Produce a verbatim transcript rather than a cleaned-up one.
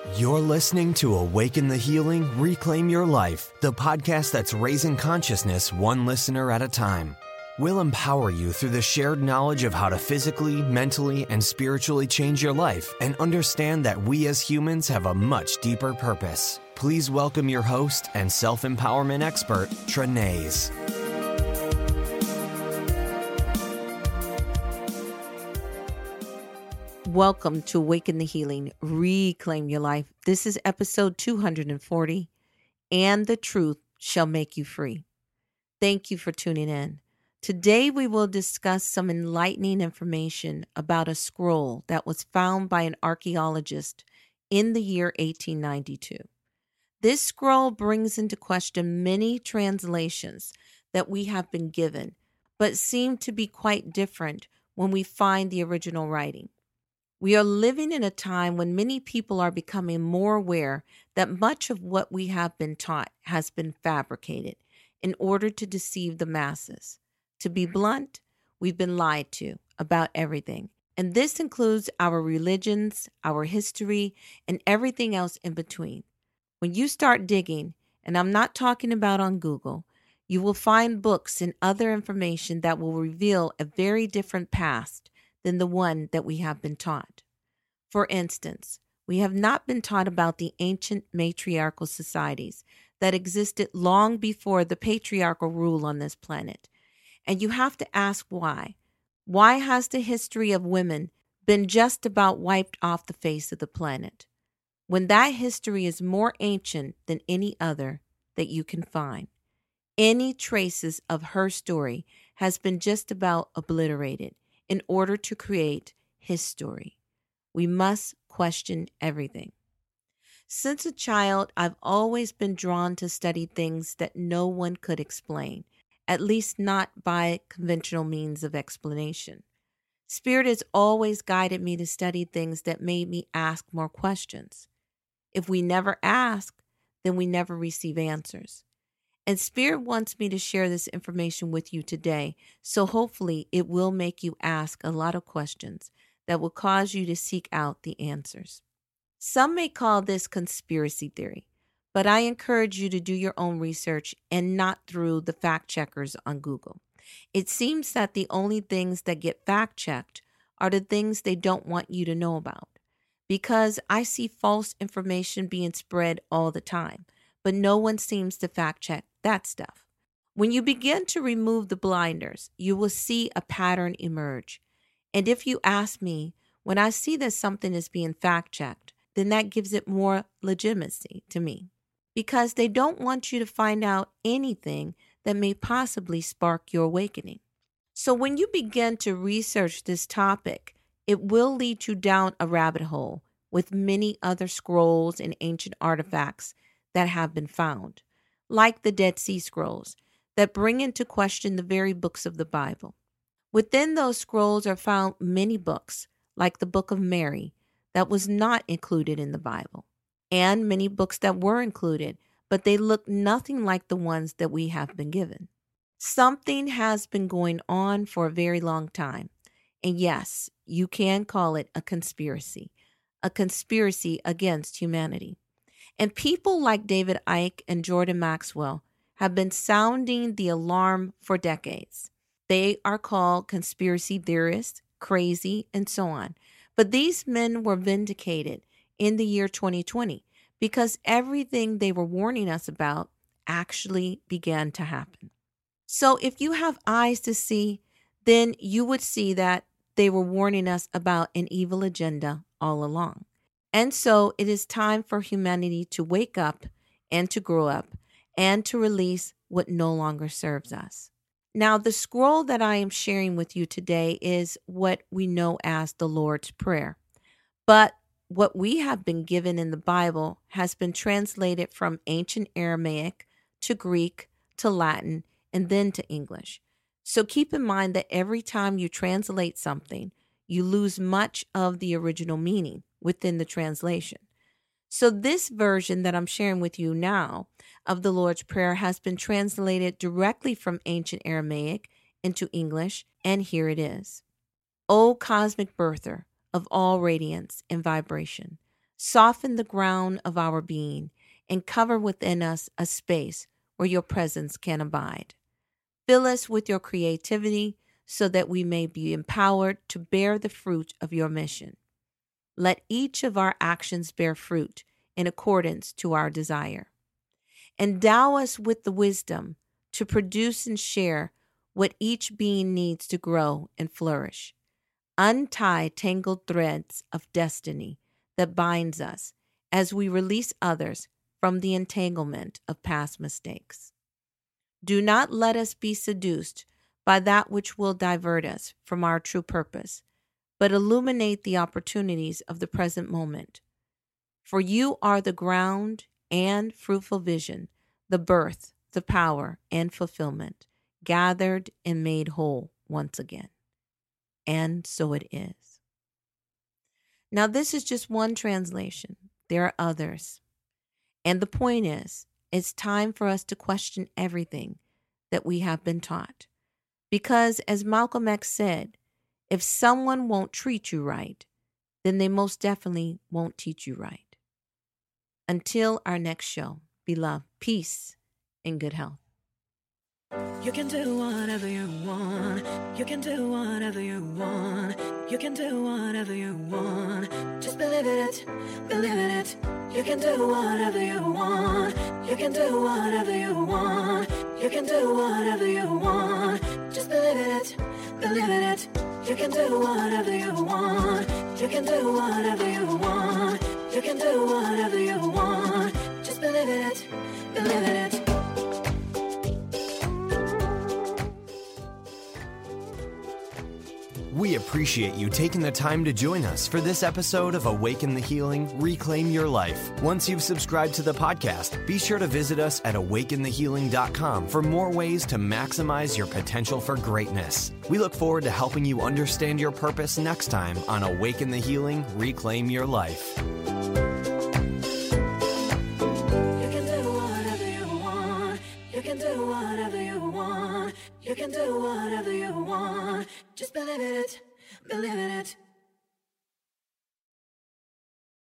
You're listening to Awaken the Healing, Reclaim Your Life, the podcast that's raising consciousness one listener at a time. We'll empower you through the shared knowledge of how to physically, mentally, and spiritually change your life and understand that we as humans have a much deeper purpose. Please welcome your host and self-empowerment expert, Trenaze. Welcome to Awaken the Healing, Reclaim Your Life. This is episode two hundred forty, and the truth shall make you free. Thank you for tuning in. Today we will discuss some enlightening information about a scroll that was found by an archaeologist in the year eighteen ninety-two. This scroll brings into question many translations that we have been given, but seem to be quite different when we find the original writing. We are living in a time when many people are becoming more aware that much of what we have been taught has been fabricated in order to deceive the masses. To be blunt, we've been lied to about everything, and this includes our religions, our history, and everything else in between. When you start digging, and I'm not talking about on Google, you will find books and other information that will reveal a very different past than the one that we have been taught. For instance, we have not been taught about the ancient matriarchal societies that existed long before the patriarchal rule on this planet. And you have to ask why. Why has the history of women been just about wiped off the face of the planet, when that history is more ancient than any other that you can find? Any traces of her story has been just about obliterated in order to create his story. We must question everything. Since a child, I've always been drawn to study things that no one could explain, at least not by conventional means of explanation. Spirit has always guided me to study things that made me ask more questions. If we never ask, then we never receive answers. And Spirit wants me to share this information with you today, so hopefully it will make you ask a lot of questions that will cause you to seek out the answers. Some may call this conspiracy theory, but I encourage you to do your own research and not through the fact checkers on Google. It seems that the only things that get fact checked are the things they don't want you to know about, because I see false information being spread all the time, but no one seems to fact check that stuff. When you begin to remove the blinders, you will see a pattern emerge. And if you ask me, when I see that something is being fact checked, then that gives it more legitimacy to me, because they don't want you to find out anything that may possibly spark your awakening. So when you begin to research this topic, it will lead you down a rabbit hole with many other scrolls and ancient artifacts that have been found, like the Dead Sea Scrolls, that bring into question the very books of the Bible. Within those scrolls are found many books, like the Book of Mary, that was not included in the Bible, and many books that were included, but they look nothing like the ones that we have been given. Something has been going on for a very long time, and yes, you can call it a conspiracy, a conspiracy against humanity. And people like David Icke and Jordan Maxwell have been sounding the alarm for decades. They are called conspiracy theorists, crazy, and so on. But these men were vindicated in the year twenty twenty because everything they were warning us about actually began to happen. So if you have eyes to see, then you would see that they were warning us about an evil agenda all along. And so it is time for humanity to wake up and to grow up and to release what no longer serves us. Now, the scroll that I am sharing with you today is what we know as the Lord's Prayer. But what we have been given in the Bible has been translated from ancient Aramaic to Greek to Latin and then to English. So keep in mind that every time you translate something, you lose much of the original meaning within the translation. So this version that I'm sharing with you now of the Lord's Prayer has been translated directly from ancient Aramaic into English, and here it is. O cosmic birther of all radiance and vibration, Soften the ground of our being and cover within us a space where your presence can abide. Fill us with your creativity so that we may be empowered to bear the fruit of your mission. Let each of our actions bear fruit in accordance to our desire. Endow us with the wisdom to produce and share what each being needs to grow and flourish. Untie tangled threads of destiny that binds us as we release others from the entanglement of past mistakes. Do not let us be seduced by that which will divert us from our true purpose, but illuminate the opportunities of the present moment. For you are the ground and fruitful vision, the birth, the power, and fulfillment, gathered and made whole once again. And so it is. Now, this is just one translation. There are others. And the point is, it's time for us to question everything that we have been taught. Because, as Malcolm X said, if someone won't treat you right, then they most definitely won't teach you right. Until our next show, beloved, peace and good health. You can do whatever you want. You can do whatever you want. You can do whatever you want. Just believe it, believe in it. You can do whatever you want. You can do whatever you want. You can do whatever you want. Just believe it, believe in it. You can do whatever you want. You can do whatever you want. You can do whatever you want. Just believe it, believe in it. We appreciate you taking the time to join us for this episode of Awaken the Healing, Reclaim Your Life. Once you've subscribed to the podcast, be sure to visit us at awaken the healing dot com for more ways to maximize your potential for greatness. We look forward to helping you understand your purpose next time on Awaken the Healing, Reclaim Your Life. You can do whatever you want. You can do whatever you want. You can do whatever you want. Just believe it, believe in it.